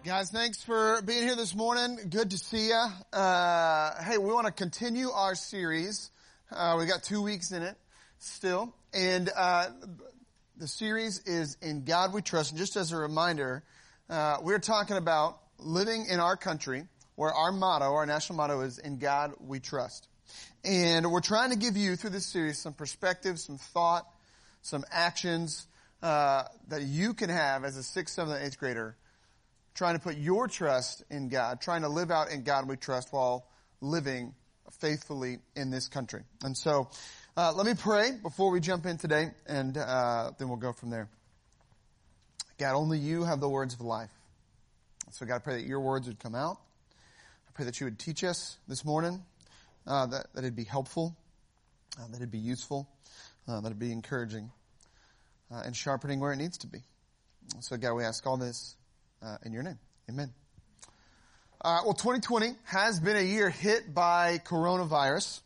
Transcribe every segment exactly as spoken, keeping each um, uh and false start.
Guys, thanks for being here this morning. Good to see you. Uh, hey, we want to continue our series. Uh, we got two weeks in it still. And uh, the series is In God We Trust. And just as a reminder, uh, we're talking about living in our country where our motto, our national motto is In God We Trust. And we're trying to give you, through this series, some perspective, some thought, some actions uh, that you can have as a sixth, seventh, and eighth grader, trying to put your trust in God, trying to live out in God we trust while living faithfully in this country. And so, uh, let me pray before we jump in today, and uh, then we'll go from there. God, only you have the words of life. So God, I pray that your words would come out. I pray that you would teach us this morning, uh, that, that it'd be helpful, uh, that it'd be useful, uh, that it'd be encouraging, uh, and sharpening where it needs to be. So God, we ask all this Uh, in your name. Amen. Uh, well, twenty twenty has been a year hit by coronavirus.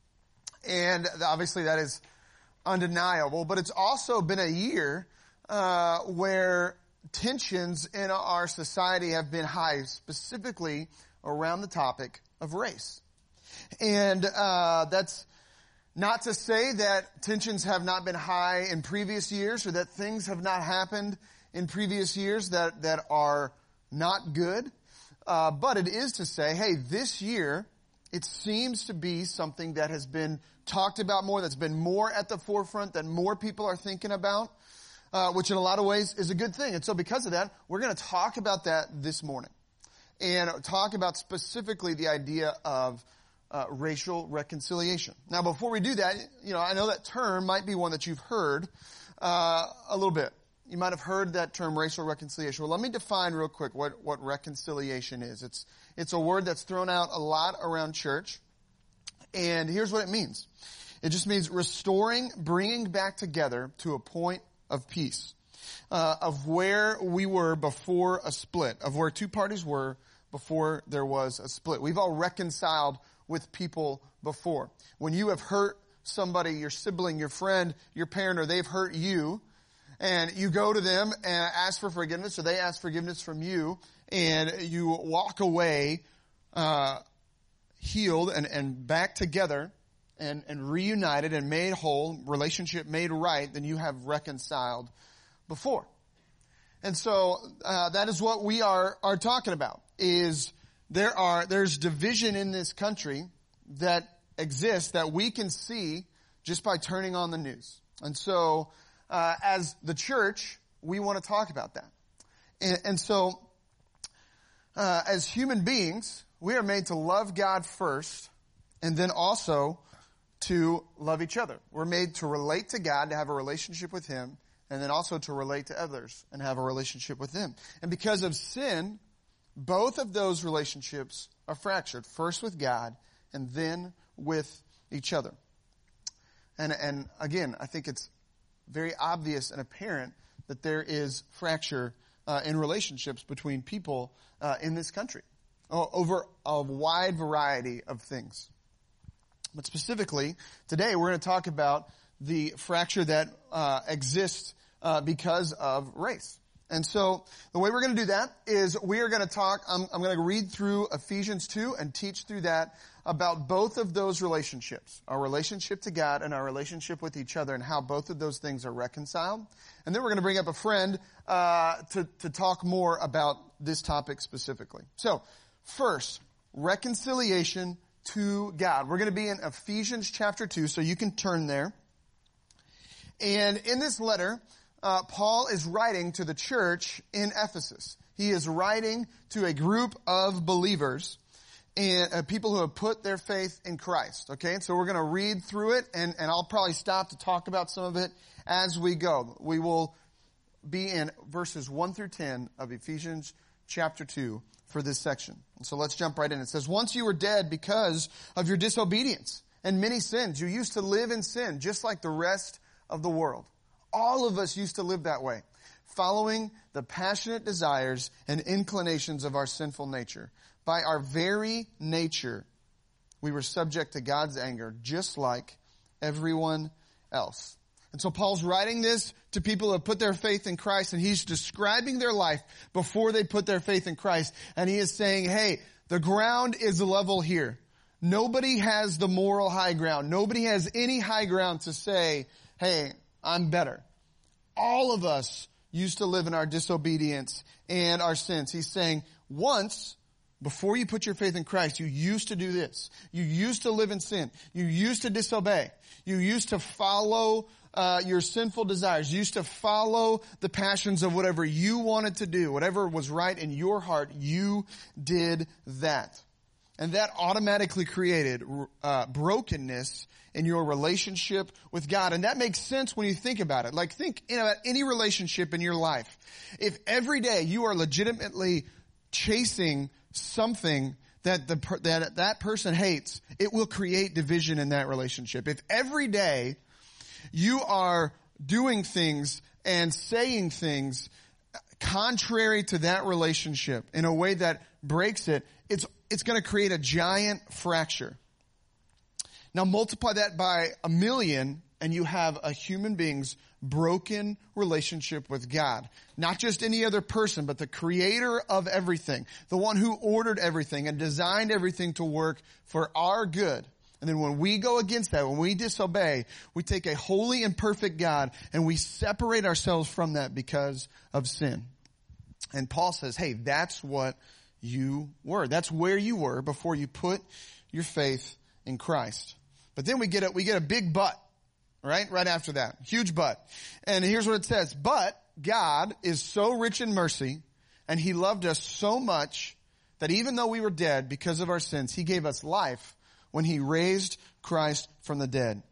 And obviously that is undeniable. But it's also been a year uh, where tensions in our society have been high, specifically around the topic of race. And uh, that's not to say that tensions have not been high in previous years or that things have not happened in previous years that, that are not good. Uh, but it is to say, hey, this year, it seems to be something that has been talked about more, that's been more at the forefront, that more people are thinking about, uh, which in a lot of ways is a good thing. And so because of that, we're going to talk about that this morning. And talk about specifically the idea of uh, racial reconciliation. Now, before we do that, you know, I know that term might be one that you've heard uh, a little bit. You might have heard that term, racial reconciliation. Well, let me define real quick what, what reconciliation is. It's, it's a word that's thrown out a lot around church. And here's what it means. It just means restoring, bringing back together to a point of peace. Uh, of where we were before a split. Of where two parties were before there was a split. We've all reconciled with people before. When you have hurt somebody, your sibling, your friend, your parent, or they've hurt you, and you go to them and ask for forgiveness, or they ask forgiveness from you, and you walk away uh healed and, and back together and, and reunited and made whole, relationship made right, then you have reconciled before. And so uh that is what we are are talking about, is there are there's division in this country that exists that we can see just by turning on the news. And so Uh, as the church, we want to talk about that. And, and so, uh, as human beings, we are made to love God first, and then also to love each other. We're made to relate to God, to have a relationship with Him, and then also to relate to others and have a relationship with them. And because of sin, both of those relationships are fractured. First with God, and then with each other. And, and again, I think it's very obvious and apparent that there is fracture uh, in relationships between people uh, in this country over a wide variety of things. But specifically, today we're going to talk about the fracture that uh, exists uh, because of race. And so the way we're going to do that is we are going to talk, I'm, I'm going to read through Ephesians two and teach through that about both of those relationships, our relationship to God and our relationship with each other, and how both of those things are reconciled. And then we're going to bring up a friend uh to, to talk more about this topic specifically. So first, reconciliation to God. We're going to be in Ephesians chapter two, so you can turn there. And in this letter, Uh, Paul is writing to the church in Ephesus. He is writing to a group of believers and uh, people who have put their faith in Christ. Okay, so we're going to read through it, and, and I'll probably stop to talk about some of it as we go. We will be in verses one through ten of Ephesians chapter two for this section. So let's jump right in. It says, "Once you were dead because of your disobedience and many sins. You used to live in sin just like the rest of the world. All of us used to live that way, following the passionate desires and inclinations of our sinful nature. By our very nature, we were subject to God's anger, just like everyone else." And so Paul's writing this to people who have put their faith in Christ, and he's describing their life before they put their faith in Christ. And he is saying, hey, the ground is level here. Nobody has the moral high ground. Nobody has any high ground to say, hey, I'm better. All of us used to live in our disobedience and our sins. He's saying, once, before you put your faith in Christ, you used to do this. You used to live in sin. You used to disobey. You used to follow uh, your sinful desires. You used to follow the passions of whatever you wanted to do. Whatever was right in your heart, you did that. And that automatically created uh, brokenness in your relationship with God. And that makes sense when you think about it. Like, think you know, about any relationship in your life. If every day you are legitimately chasing something that the that that person hates, it will create division in that relationship. If every day you are doing things and saying things contrary to that relationship in a way that breaks it, it's it's going to create a giant fracture. Now multiply that by a million, and you have a human being's broken relationship with God. Not just any other person, but the creator of everything. The one who ordered everything and designed everything to work for our good. And then when we go against that, when we disobey, we take a holy and perfect God and we separate ourselves from that because of sin. And Paul says, hey, that's what you were. That's where you were before you put your faith in Christ. But then we get a, we get a big but, right? Right after that. Huge but. And here's what it says. But God is so rich in mercy, and he loved us so much that even though we were dead because of our sins, he gave us life when he raised Christ from the dead.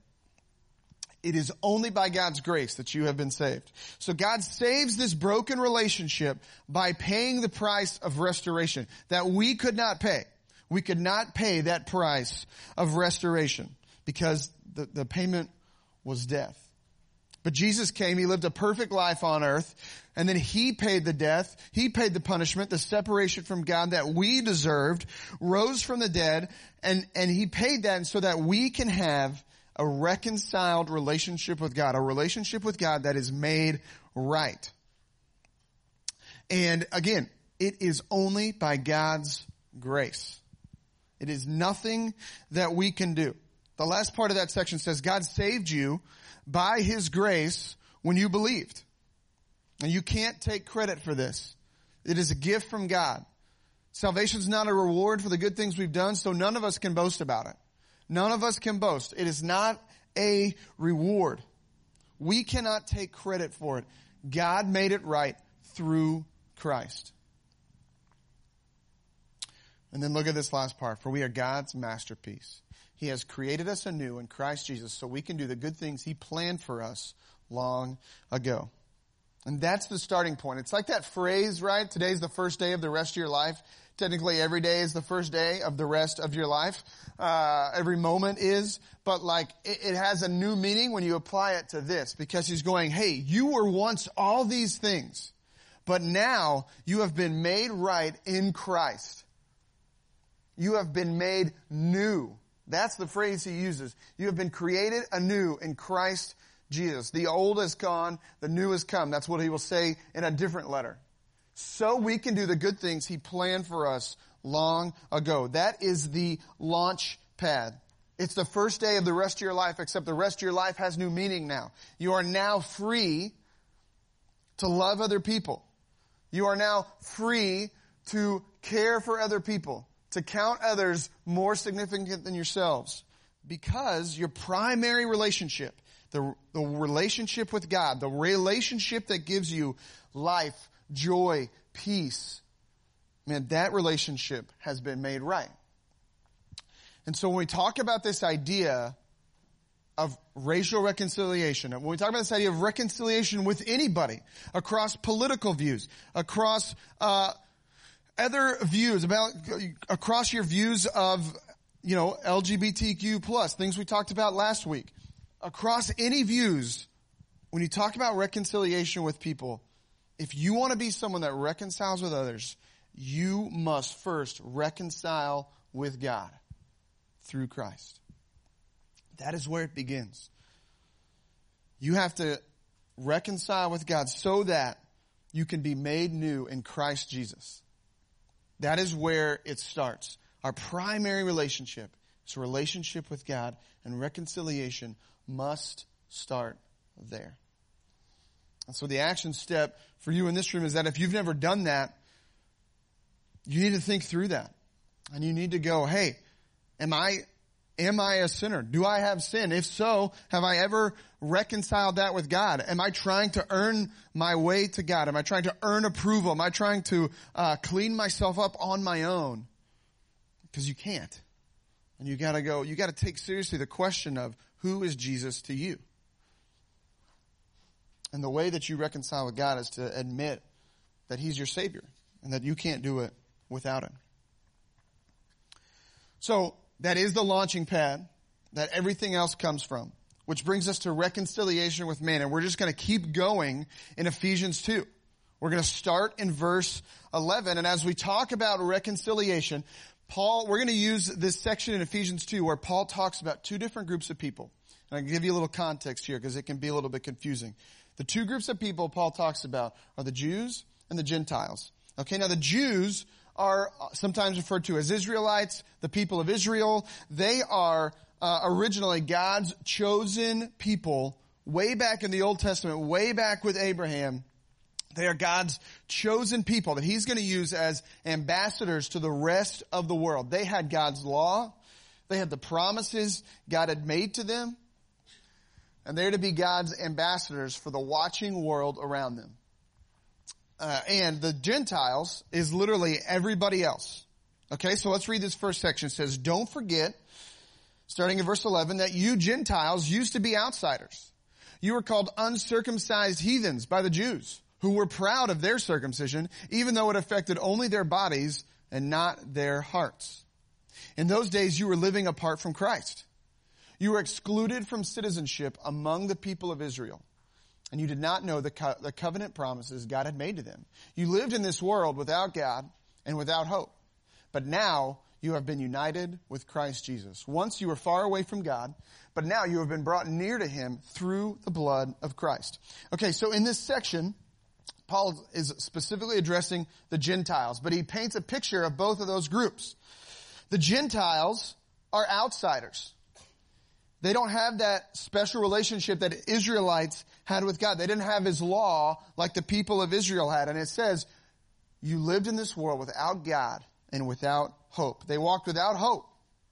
It is only by God's grace that you have been saved. So God saves this broken relationship by paying the price of restoration that we could not pay. We could not pay that price of restoration because the, the payment was death. But Jesus came, he lived a perfect life on earth, and then he paid the death, he paid the punishment, the separation from God that we deserved, rose from the dead, and, and he paid that so that we can have a reconciled relationship with God, a relationship with God that is made right. And again, it is only by God's grace. It is nothing that we can do. The last part of that section says, God saved you by his grace when you believed. And you can't take credit for this. It is a gift from God. Salvation is not a reward for the good things we've done, so none of us can boast about it. None of us can boast. It is not a reward. We cannot take credit for it. God made it right through Christ. And then look at this last part. For we are God's masterpiece. He has created us anew in Christ Jesus so we can do the good things he planned for us long ago. And that's the starting point. It's like that phrase, right? Today's the first day of the rest of your life. Technically, every day is the first day of the rest of your life. Uh, every moment is. But like, it, it has a new meaning when you apply it to this. Because he's going, hey, you were once all these things. But now you have been made right in Christ. You have been made new. That's the phrase he uses. You have been created anew in Christ Jesus. The old is gone, the new has come. That's what he will say in a different letter. So we can do the good things he planned for us long ago. That is the launch pad. It's the first day of the rest of your life, except the rest of your life has new meaning now. You are now free to love other people. You are now free to care for other people, to count others more significant than yourselves. Because your primary relationship, the, the relationship with God, the relationship that gives you life, joy, peace, man, that relationship has been made right. And so when we talk about this idea of racial reconciliation, when we talk about this idea of reconciliation with anybody, across political views, across uh other views, about across your views of, you know, L G B T Q plus, things we talked about last week, across any views, when you talk about reconciliation with people, if you want to be someone that reconciles with others, you must first reconcile with God through Christ. That is where it begins. You have to reconcile with God so that you can be made new in Christ Jesus. That is where it starts. Our primary relationship is a relationship with God, and reconciliation must start there. And so the action step for you in this room is that if you've never done that, you need to think through that. And you need to go, hey, am I, am I a sinner? Do I have sin? If so, have I ever reconciled that with God? Am I trying to earn my way to God? Am I trying to earn approval? Am I trying to uh, clean myself up on my own? Because you can't. And you gotta go, you gotta take seriously the question of, who is Jesus to you? And the way that you reconcile with God is to admit that He's your Savior and that you can't do it without Him. So, that is the launching pad that everything else comes from, which brings us to reconciliation with man. And we're just going to keep going in Ephesians two. We're going to start in verse eleven. And as we talk about reconciliation, Paul, we're going to use this section in Ephesians two where Paul talks about two different groups of people. And I can give you a little context here because it can be a little bit confusing. The two groups of people Paul talks about are the Jews and the Gentiles. Okay, now the Jews are sometimes referred to as Israelites, the people of Israel. They are uh, originally God's chosen people way back in the Old Testament, way back with Abraham. They are God's chosen people that He's going to use as ambassadors to the rest of the world. They had God's law. They had the promises God had made to them. And they're to be God's ambassadors for the watching world around them. Uh, and the Gentiles is literally everybody else. Okay, so let's read this first section. It says, don't forget, starting in verse eleven, that you Gentiles used to be outsiders. You were called uncircumcised heathens by the Jews, who were proud of their circumcision, even though it affected only their bodies and not their hearts. In those days, you were living apart from Christ. You were excluded from citizenship among the people of Israel. And you did not know the, co- the covenant promises God had made to them. You lived in this world without God and without hope. But now you have been united with Christ Jesus. Once you were far away from God, but now you have been brought near to Him through the blood of Christ. Okay, so in this section, Paul is specifically addressing the Gentiles, but he paints a picture of both of those groups. The Gentiles are outsiders. They don't have that special relationship that Israelites had with God. They didn't have His law like the people of Israel had. And it says, you lived in this world without God and without hope. They walked without hope.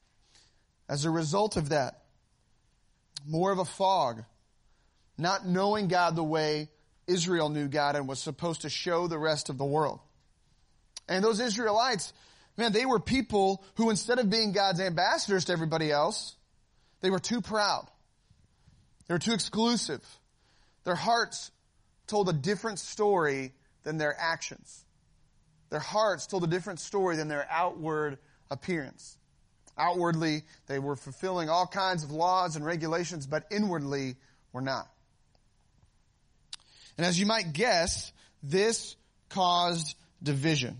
As a result of that, more of a fog, not knowing God the way Israel knew God and was supposed to show the rest of the world. And those Israelites, man, they were people who, instead of being God's ambassadors to everybody else, they were too proud. They were too exclusive. Their hearts told a different story than their actions. Their hearts told a different story than their outward appearance. Outwardly, they were fulfilling all kinds of laws and regulations, but inwardly were not. And as you might guess, this caused division.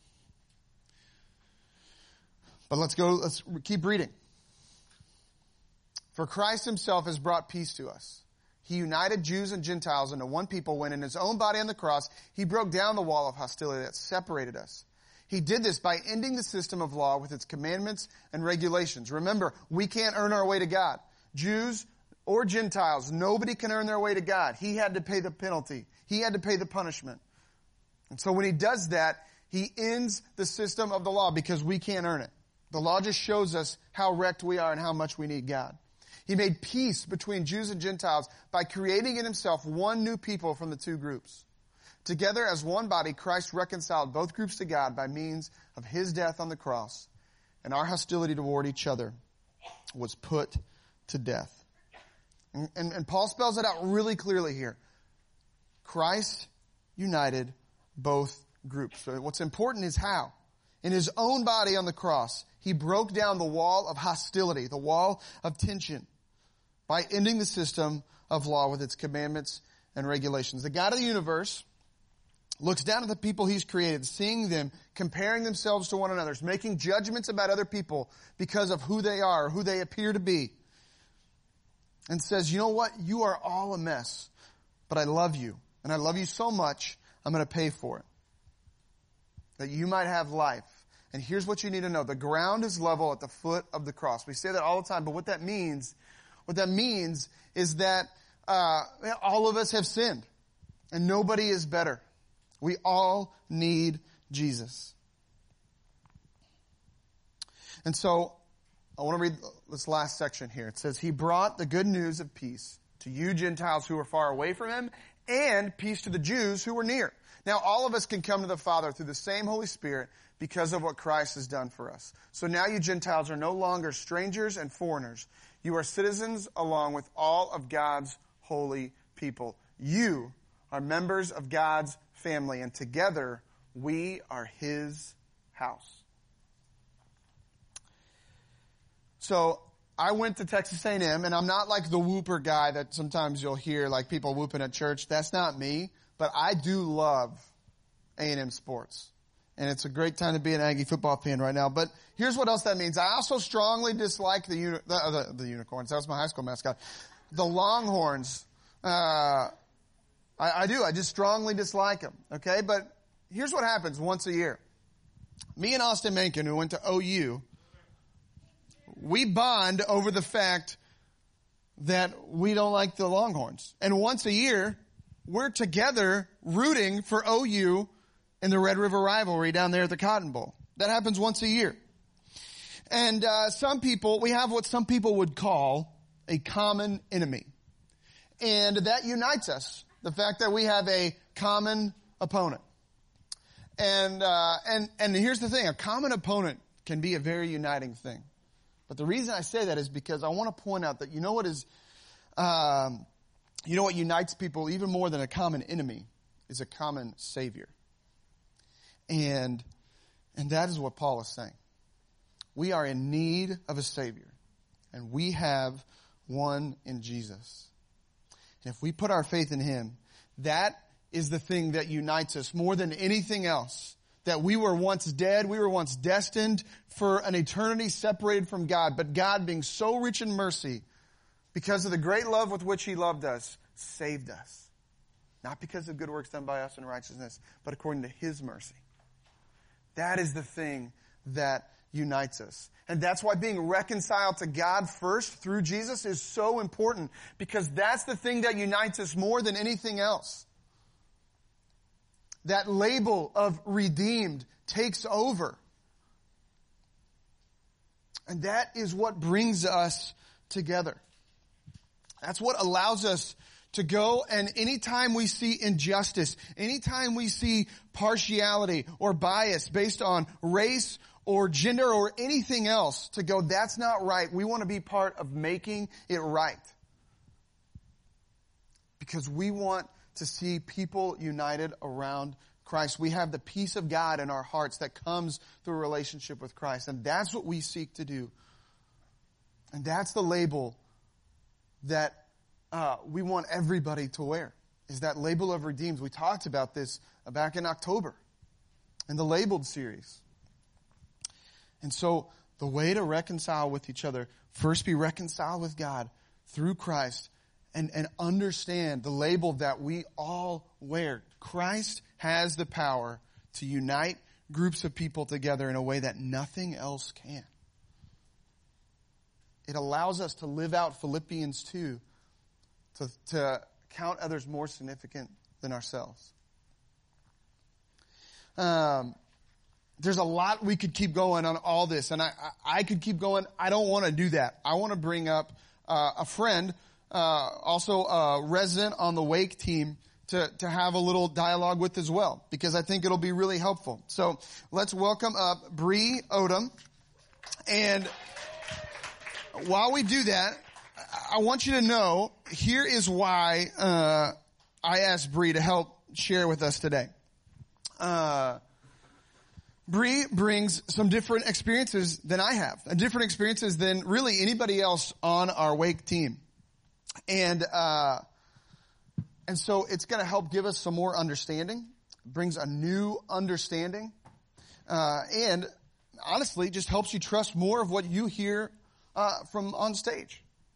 But let's go, let's keep reading. For Christ Himself has brought peace to us. He united Jews and Gentiles into one people when in His own body on the cross, He broke down the wall of hostility that separated us. He did this by ending the system of law with its commandments and regulations. Remember, we can't earn our way to God. Jews or Gentiles, nobody can earn their way to God. He had to pay the penalty. He had to pay the punishment. And so when He does that, He ends the system of the law because we can't earn it. The law just shows us how wrecked we are and how much we need God. He made peace between Jews and Gentiles by creating in Himself one new people from the two groups. Together as one body, Christ reconciled both groups to God by means of His death on the cross, and our hostility toward each other was put to death. And, and, and Paul spells it out really clearly here. Christ united both groups. So what's important is how. In His own body on the cross, He broke down the wall of hostility, the wall of tension, by ending the system of law with its commandments and regulations. The God of the universe looks down at the people He's created, seeing them, comparing themselves to one another, making judgments about other people because of who they are, or who they appear to be. and says, you know what? You are all a mess, but I love you. And I love you so much, I'm going to pay for it. That you might have life. And here's what you need to know. The ground is level at the foot of the cross. We say that all the time, but what that means, what that means is that uh, all of us have sinned. And nobody is better. We all need Jesus. And so, I want to read this last section here. It says, He brought the good news of peace to you Gentiles who are far away from Him, and peace to the Jews who were near. Now, all of us can come to the Father through the same Holy Spirit because of what Christ has done for us. So now you Gentiles are no longer strangers and foreigners. You are citizens along with all of God's holy people. You are members of God's family, and together we are His house. So I went to Texas A and M, and I'm not like the whooper guy that sometimes you'll hear, like people whooping at church. That's not me, but I do love A and M sports. And it's a great time to be an Aggie football fan right now. But here's what else that means. I also strongly dislike the uni- the, uh, the, the unicorns. That was my high school mascot. The Longhorns. Uh, I, I do. I just strongly dislike them. Okay? But here's what happens once a year. Me and Austin Menken, who went to O U, we bond over the fact that we don't like the Longhorns. And once a year, we're together rooting for O U in the Red River rivalry down there at the Cotton Bowl. That happens once a year. And uh, some people, we have what some people would call a common enemy. And that unites us. The fact that we have a common opponent. And uh, and and here's the thing. A common opponent can be a very uniting thing. But the reason I say that is because I want to point out that you know what is, um, you know what unites people even more than a common enemy is a common Savior. And, and that is what Paul is saying. We are in need of a Savior. And we have one in Jesus. And if we put our faith in Him, that is the thing that unites us more than anything else. That we were once dead, we were once destined for an eternity separated from God. But God, being so rich in mercy, because of the great love with which He loved us, saved us. Not because of good works done by us in righteousness, but according to His mercy. That is the thing that unites us. And that's why being reconciled to God first through Jesus is so important. Because that's the thing that unites us more than anything else. That label of redeemed takes over. And that is what brings us together. That's what allows us to go, and anytime we see injustice, anytime we see partiality or bias based on race or gender or anything else, to go, that's not right. We want to be part of making it right. Because we want to see people united around Christ. We have the peace of God in our hearts that comes through a relationship with Christ. And that's what we seek to do. And that's the label that uh, we want everybody to wear, is that label of redeemed. We talked about this back in October in the Labeled series. And so the way to reconcile with each other, first be reconciled with God through Christ. And, and understand the label that we all wear. Christ has the power to unite groups of people together in a way that nothing else can. It allows us to live out Philippians two, to, to count others more significant than ourselves. Um, there's a lot we could keep going on all this, and I, I, I could keep going. I don't want to do that. I want to bring up uh, a friend Uh, also a resident on the Wake team to, to have a little dialogue with as well, because I think it'll be really helpful. So let's welcome up Bree Odom. And while we do that, I want you to know, here is why uh, I asked Bree to help share with us today. Uh, Bree brings some different experiences than I have, and different experiences than really anybody else on our Wake team. And, uh, and so it's going to help give us some more understanding. It brings a new understanding. Uh, and honestly, just helps you trust more of what you hear, uh, from on stage.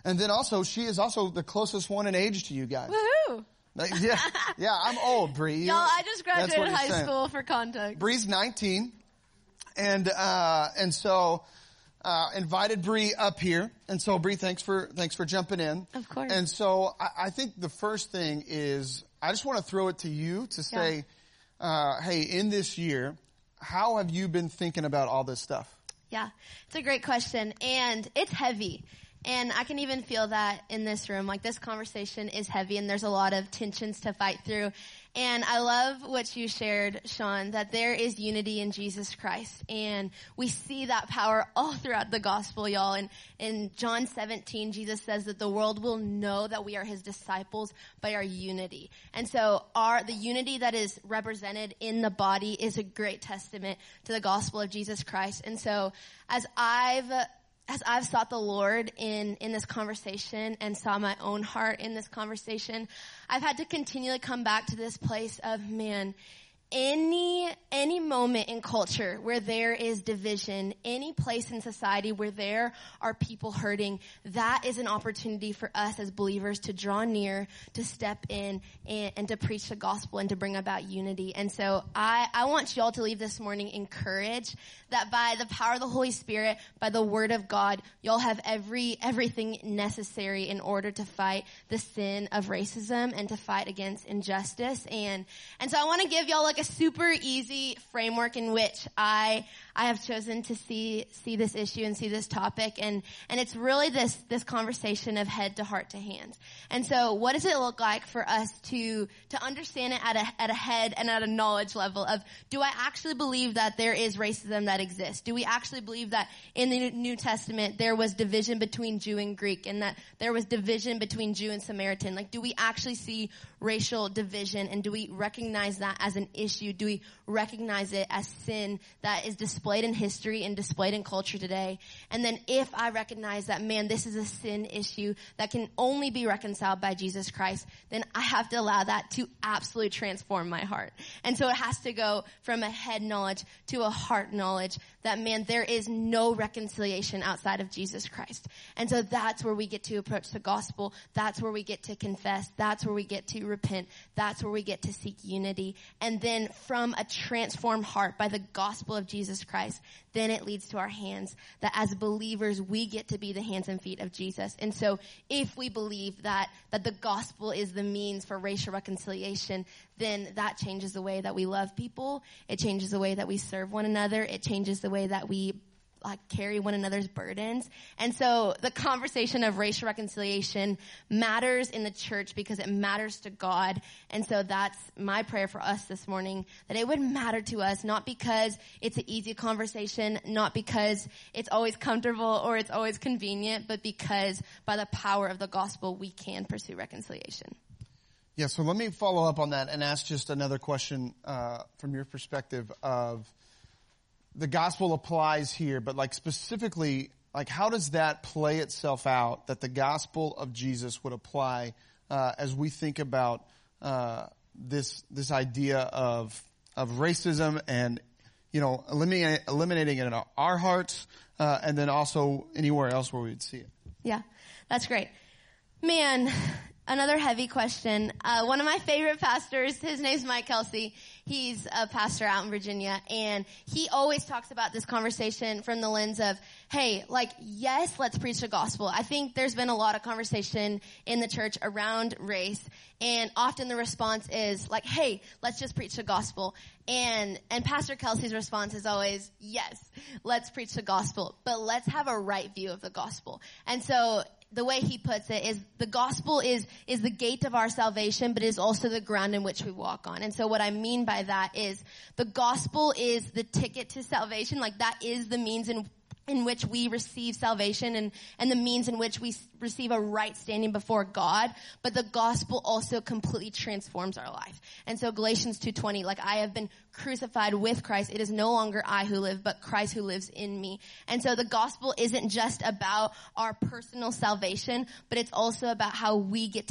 And then also, she is also the closest one in age to you guys. Woohoo! Yeah, yeah, I'm old, Bree. Y'all, I just graduated high saying. school for context. Bree's nineteen. And, uh, and so, uh, invited Bree up here. And so, Bree, thanks for, thanks for jumping in. Of course. And so, I, I think the first thing is, I just want to throw it to you to say, yeah. uh, hey, in this year, how have you been thinking about all this stuff? Yeah, it's a great question. And it's heavy. And I can even feel that in this room. Like, this conversation is heavy and there's a lot of tensions to fight through. And I love what you shared, Sean, that there is unity in Jesus Christ. And we see that power all throughout the gospel, y'all. And in John seventeen, Jesus says that the world will know that we are his disciples by our unity. And so our, the unity that is represented in the body is a great testament to the gospel of Jesus Christ. And so as I've As I've sought the Lord in, in this conversation and saw my own heart in this conversation, I've had to continually come back to this place of, man, any, any moment in culture where there is division, any place in society where there are people hurting, that is an opportunity for us as believers to draw near, to step in and, and to preach the gospel and to bring about unity. And so I, I want y'all to leave this morning encouraged that by the power of the Holy Spirit, by the word of God, y'all have every, everything necessary in order to fight the sin of racism and to fight against injustice. And, and so I want to give y'all like a super easy framework in which I, I have chosen to see, see this issue and see this topic. And, and it's really this, this conversation of head to heart to hand. And so what does it look like for us to, to understand it at a, at a head and at a knowledge level of, do I actually believe that there is racism that exists? Do we actually believe that in the New Testament there was division between Jew and Greek and that there was division between Jew and Samaritan? Like, do we actually see racial division, and do we recognize that as an issue? Do we recognize it as sin that is displayed in history and displayed in culture today? And then if I recognize that, man, this is a sin issue that can only be reconciled by Jesus Christ, then I have to allow that to absolutely transform my heart. And so it has to go from a head knowledge to a heart knowledge that, man, there is no reconciliation outside of Jesus Christ. And so that's where we get to approach the gospel. That's where we get to confess. That's where we get to repent. That's where we get to seek unity. And then from a transformed heart by the gospel of Jesus Christ, then it leads to our hands, that as believers, we get to be the hands and feet of Jesus. And so if we believe that, that the gospel is the means for racial reconciliation, then that changes the way that we love people. It changes the way that we serve one another. It changes the way that we like carry one another's burdens. And so the conversation of racial reconciliation matters in the church because it matters to God. And so that's my prayer for us this morning, that it would matter to us, not because it's an easy conversation, not because it's always comfortable or it's always convenient, but because by the power of the gospel, we can pursue reconciliation. Yeah, so let me follow up on that and ask just another question uh, from your perspective of the gospel applies here, but like specifically, like how does that play itself out that the gospel of Jesus would apply uh, as we think about uh, this this idea of of racism and, you know, eliminating eliminating it in our hearts uh, and then also anywhere else where we'd see it? Yeah, that's great. Man, another heavy question. Uh, one of my favorite pastors, his name's Mike Kelsey. He's a pastor out in Virginia, and he always talks about this conversation from the lens of, hey, like, yes, let's preach the gospel. I think there's been a lot of conversation in the church around race, and often the response is like, hey, let's just preach the gospel. And, and Pastor Kelsey's response is always, yes, let's preach the gospel, but let's have a right view of the gospel. And so the way he puts it is the gospel is, is the gate of our salvation, but is also the ground in which we walk on. And so what I mean by that is the gospel is the ticket to salvation. Like, that is the means in in which we receive salvation and, and the means in which we receive a right standing before God. But the gospel also completely transforms our life. And so Galatians two twenty, like, I have been crucified with Christ. It is no longer I who live, but Christ who lives in me. And so the gospel isn't just about our personal salvation, but it's also about how we get to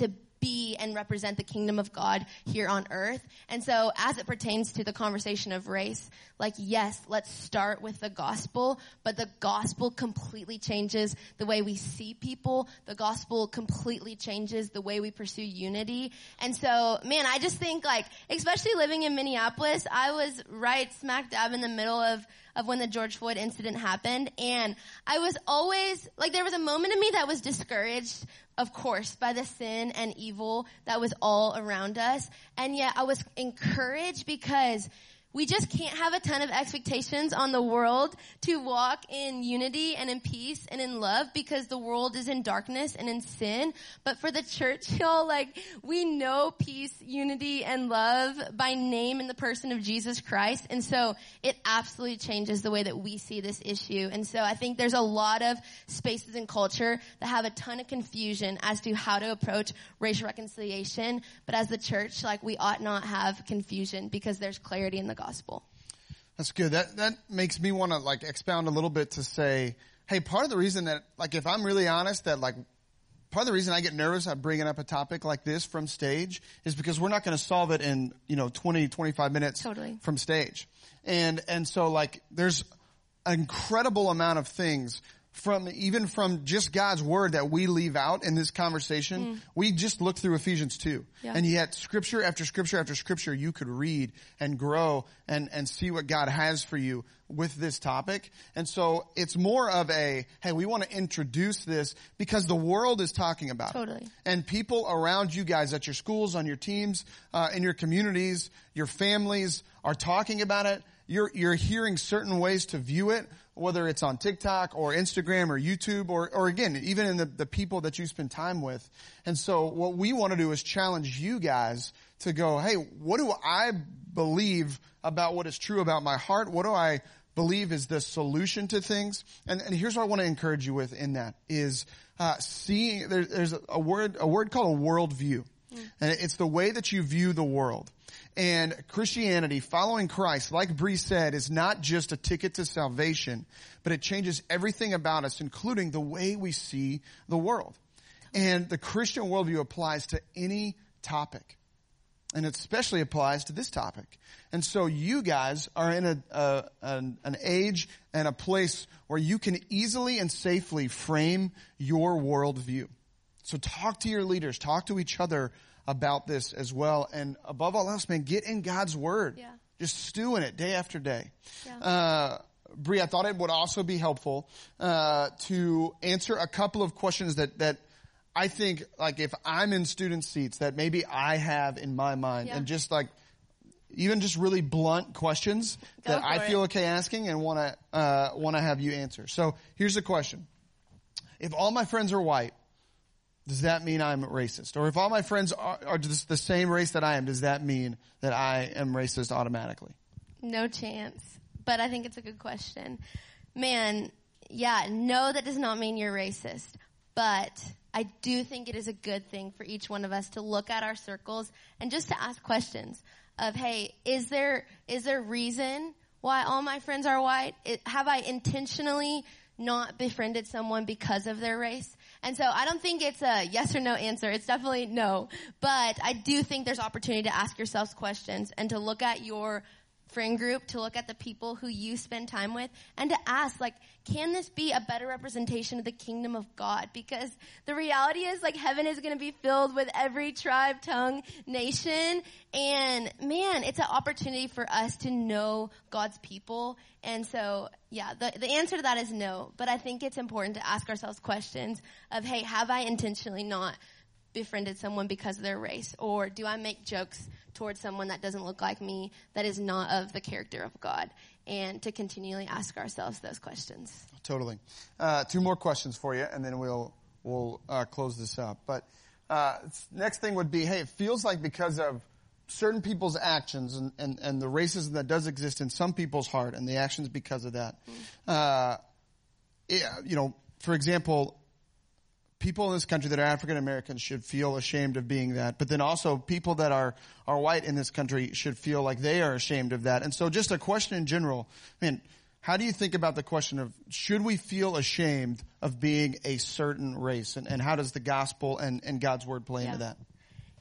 be and represent the kingdom of God here on earth. And so as it pertains to the conversation of race, like, yes, let's start with the gospel, but the gospel completely changes the way we see people. The gospel completely changes the way we pursue unity. And so, man, I just think, like, especially living in Minneapolis, I was right smack dab in the middle of of when the George Floyd incident happened. And I was always, like, there was a moment in me that was discouraged, of course, by the sin and evil that was all around us. And yet I was encouraged because we just can't have a ton of expectations on the world to walk in unity and in peace and in love, because the world is in darkness and in sin. But for the church, y'all, like, we know peace, unity, and love by name in the person of Jesus Christ. And so it absolutely changes the way that we see this issue. And so I think there's a lot of spaces in culture that have a ton of confusion as to how to approach racial reconciliation. But as the church, like, we ought not have confusion because there's clarity in the gospel. Gospel. That's good. That that makes me want to, like, expound a little bit to say, hey, part of the reason that, like, if I'm really honest, that, like, part of the reason I get nervous at bringing up a topic like this from stage is because we're not going to solve it in, you know, twenty, twenty-five minutes totally. From stage. And and so, like, there's an incredible amount of things from, even from just God's word that we leave out in this conversation. Mm. We just looked through Ephesians two. Yeah. And yet scripture after scripture after scripture you could read and grow and, and see what God has for you with this topic. And so it's more of a, hey, we want to introduce this because the world is talking about totally. It. And people around you guys at your schools, on your teams, uh, in your communities, your families are talking about it. You're, you're hearing certain ways to view it, whether it's on TikTok or Instagram or YouTube or, or again, even in the, the people that you spend time with. And so what we want to do is challenge you guys to go, hey, what do I believe about what is true about my heart? What do I believe is the solution to things? And, and here's what I want to encourage you with in that is, uh, seeing, there, there's a word, a word called a worldview. Mm. And it's the way that you view the world. And Christianity, following Christ, like Bree said, is not just a ticket to salvation, but it changes everything about us, including the way we see the world. And the Christian worldview applies to any topic. And it especially applies to this topic. And so you guys are in a, a an, an age and a place where you can easily and safely frame your worldview. So talk to your leaders, talk to each other about this as well. And above all else, man, get in God's word. Yeah. Just stew in it day after day. Yeah. Uh, Bree, I thought it would also be helpful, uh, to answer a couple of questions that, that I think, like, if I'm in student seats that maybe I have in my mind, yeah. and just like, even just really blunt questions Go that I it. feel okay asking and want to, uh, want to have you answer. So here's the question. If all my friends are white, does that mean I'm racist? Or if all my friends are, are just the same race that I am, does that mean that I am racist automatically? No chance. But I think it's a good question. Man, yeah, no, that does not mean you're racist. But I do think it is a good thing for each one of us to look at our circles and just to ask questions of, hey, is there is there reason why all my friends are white? It, have I intentionally not befriended someone because of their race? And so I don't think it's a yes or no answer. It's definitely no. But I do think there's opportunity to ask yourselves questions and to look at your friend group, to look at the people who you spend time with, and to ask, like, can this be a better representation of the kingdom of God? Because the reality is, like, heaven is going to be filled with every tribe, tongue, nation. And, man, it's an opportunity for us to know God's people. And so, yeah, the, the answer to that is no. But I think it's important to ask ourselves questions of, hey, have I intentionally not befriended someone because of their race? Or do I make jokes towards someone that doesn't look like me, that is not of the character of God? And to continually ask ourselves those questions. Totally. Uh, two more questions for you, and then we'll we'll uh, close this up. But uh, next thing would be, hey, it feels like because of certain people's actions and, and, and the racism that does exist in some people's heart and the actions because of that, mm. uh, it, you know, for example, people in this country that are African Americans should feel ashamed of being that. But then also people that are, are white in this country should feel like they are ashamed of that. And so just a question in general, I mean, how do you think about the question of should we feel ashamed of being a certain race? And, and how does the gospel and, and God's word play yeah. into that?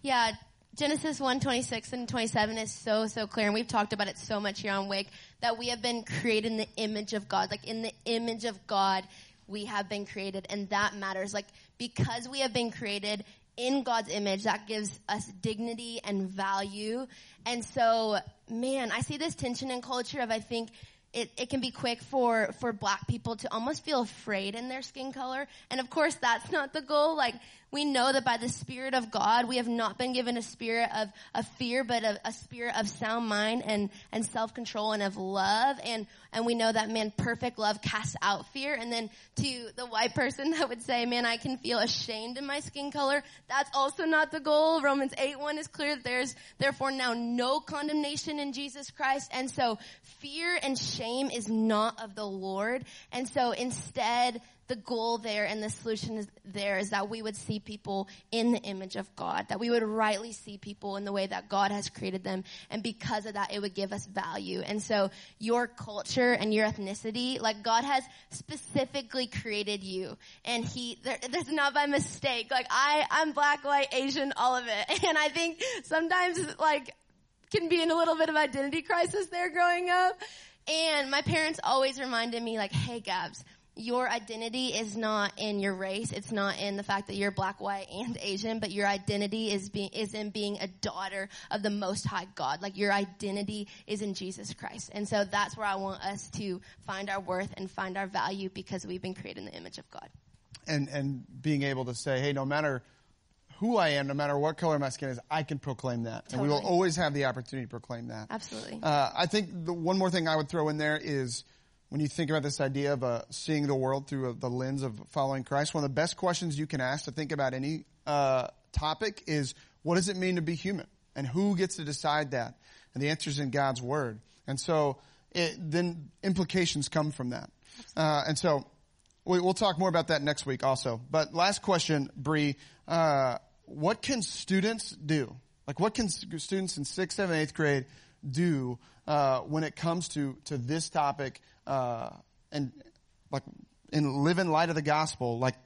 Yeah, Genesis one twenty-six and twenty-seven is so, so clear, and we've talked about it so much here on Wake, that we have been created in the image of God. Like, in the image of God, we have been created, and that matters. Like, because we have been created in God's image, that gives us dignity and value. And so, man, I see this tension in culture of, I think, It, it can be quick for, for black people to almost feel afraid in their skin color. And of course, that's not the goal. Like, we know that by the Spirit of God, we have not been given a spirit of, of fear, but a, a spirit of sound mind and, and self-control and of love. And, and we know that, man, perfect love casts out fear. And then to the white person that would say, man, I can feel ashamed in my skin color, that's also not the goal. Romans eight one is clear that there's therefore now no condemnation in Jesus Christ. And so fear and shame is not of the Lord. And so instead, the goal there and the solution is there is that we would see people in the image of God, that we would rightly see people in the way that God has created them. And because of that, it would give us value. And so your culture and your ethnicity, like, God has specifically created you. And he, there, there's not by mistake. Like, I, I'm black, white, Asian, all of it. And I think sometimes, like, can be in a little bit of identity crisis there growing up. And my parents always reminded me, like, hey, Gabs, your identity is not in your race. It's not in the fact that you're black, white, and Asian, but your identity is being, is in being a daughter of the Most High God. Like, your identity is in Jesus Christ. And so that's where I want us to find our worth and find our value, because we've been created in the image of God. And, and being able to say, hey, no matter who I am, no matter what color my skin is, I can proclaim that. Totally. And we will always have the opportunity to proclaim that. Absolutely. Uh, I think the one more thing I would throw in there is, when you think about this idea of uh, seeing the world through uh, the lens of following Christ, one of the best questions you can ask to think about any uh, topic is, what does it mean to be human? And who gets to decide that? And the answer is in God's Word. And so it, then implications come from that. Uh, and so we, we'll talk more about that next week also. But last question, Bree, uh, what can students do? Like, what can students in sixth, seventh, eighth grade do uh, when it comes to, to this topic, uh, and like, and live in light of the gospel? Like,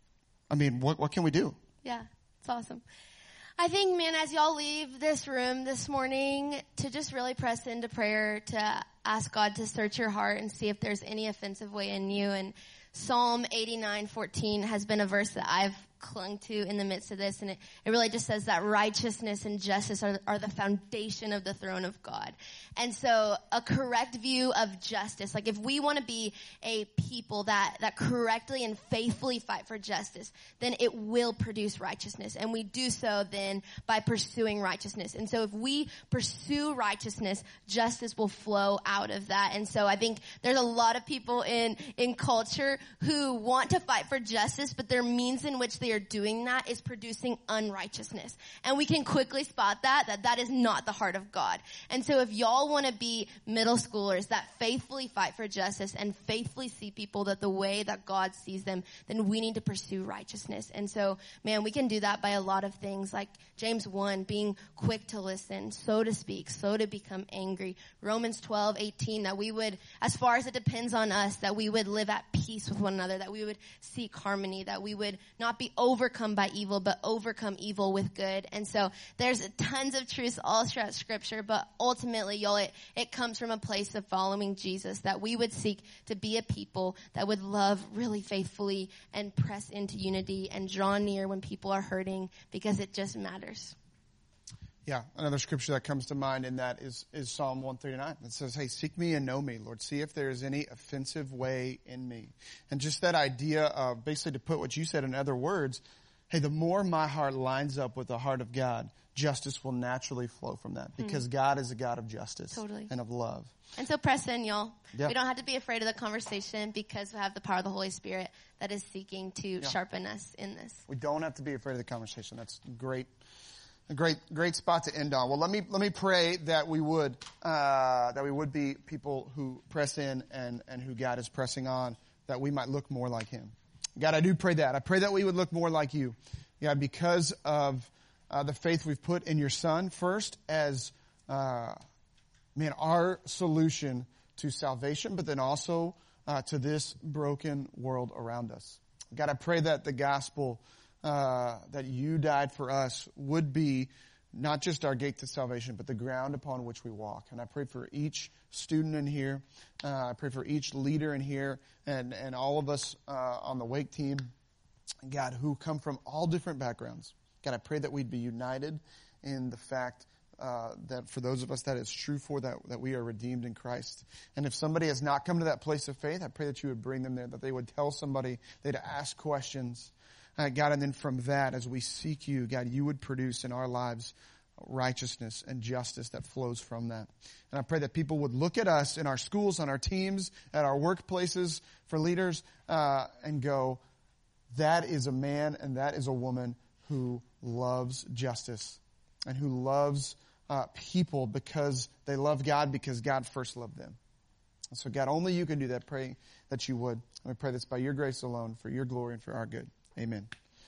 I mean, what, what can we do? Yeah, it's awesome. I think, man, as y'all leave this room this morning, to just really press into prayer, to ask God to search your heart and see if there's any offensive way in you. And Psalm eighty-nine fourteen has been a verse that I've clung to in the midst of this, and it, it really just says that righteousness and justice are, are the foundation of the throne of God. And so a correct view of justice, like, if we want to be a people that, that correctly and faithfully fight for justice, then it will produce righteousness. And we do so then by pursuing righteousness. And so if we pursue righteousness, justice will flow out of that. And so I think there's a lot of people in, in culture who want to fight for justice, but their means in which they are doing that is producing unrighteousness. And we can quickly spot that, that that is not the heart of God. And so if y'all want to be middle schoolers that faithfully fight for justice and faithfully see people that the way that God sees them, then we need to pursue righteousness. And so, man, we can do that by a lot of things, like James one, being quick to listen, slow to speak, slow to become angry. Romans twelve eighteen, that we would, as far as it depends on us, that we would live at peace with one another, that we would seek harmony, that we would not be overcome by evil, but overcome evil with good. And so there's tons of truths all throughout Scripture, but ultimately, y'all, it, it comes from a place of following Jesus, that we would seek to be a people that would love really faithfully and press into unity and draw near when people are hurting, because it just matters. Yeah, another scripture that comes to mind in that is, is Psalm one thirty-nine. It says, hey, seek me and know me, Lord. See if there is any offensive way in me. And just that idea of, basically, to put what you said in other words, hey, the more my heart lines up with the heart of God, justice will naturally flow from that, because mm. God is a God of justice totally. And of love. And so press in, y'all. Yeah. We don't have to be afraid of the conversation, because we have the power of the Holy Spirit that is seeking to yeah. sharpen us in this. We don't have to be afraid of the conversation. That's great. A great, great spot to end on. Well, let me let me pray that we would uh, that we would be people who press in and and who God is pressing on, that we might look more like Him. God, I do pray that. I pray that we would look more like You, God, because of uh, the faith we've put in Your Son first as uh, man our solution to salvation, but then also uh, to this broken world around us. God, I pray that the gospel uh, that you died for us would be not just our gate to salvation, but the ground upon which we walk. And I pray for each student in here. Uh, I pray for each leader in here and, and all of us uh, on the Wake team, God, who come from all different backgrounds. God, I pray that we'd be united in the fact uh, that for those of us that is true for, that, that we are redeemed in Christ. And if somebody has not come to that place of faith, I pray that you would bring them there, that they would tell somebody, they'd ask questions. Uh, God, and then from that, as we seek you, God, you would produce in our lives righteousness and justice that flows from that. And I pray that people would look at us in our schools, on our teams, at our workplaces for leaders, uh, and go, that is a man and that is a woman who loves justice and who loves uh, people because they love God, because God first loved them. And so, God, only you can do that. Praying that you would. And we pray this by your grace alone, for your glory and for our good. Amen.